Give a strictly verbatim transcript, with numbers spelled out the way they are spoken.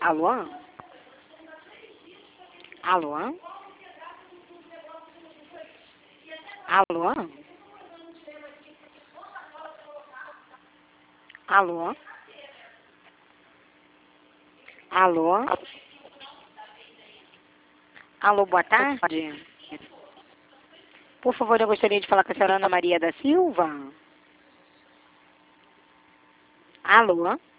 Alô? Alô? Alô? Alô? Alô? Alô, boa tarde. Por favor, eu gostaria de falar com a senhora Ana Maria da Silva. Alô?